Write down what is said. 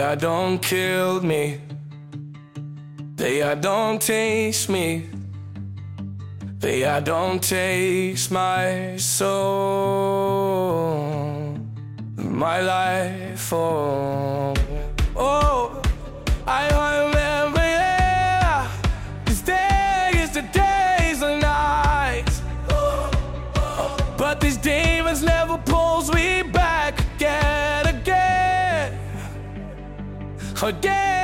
I don't kill me. They don't taste me. They don't taste my soul, my life. Oh, oh, I remember, yeah. This day is the days and nights, but these demons never pulls me back again, again, again.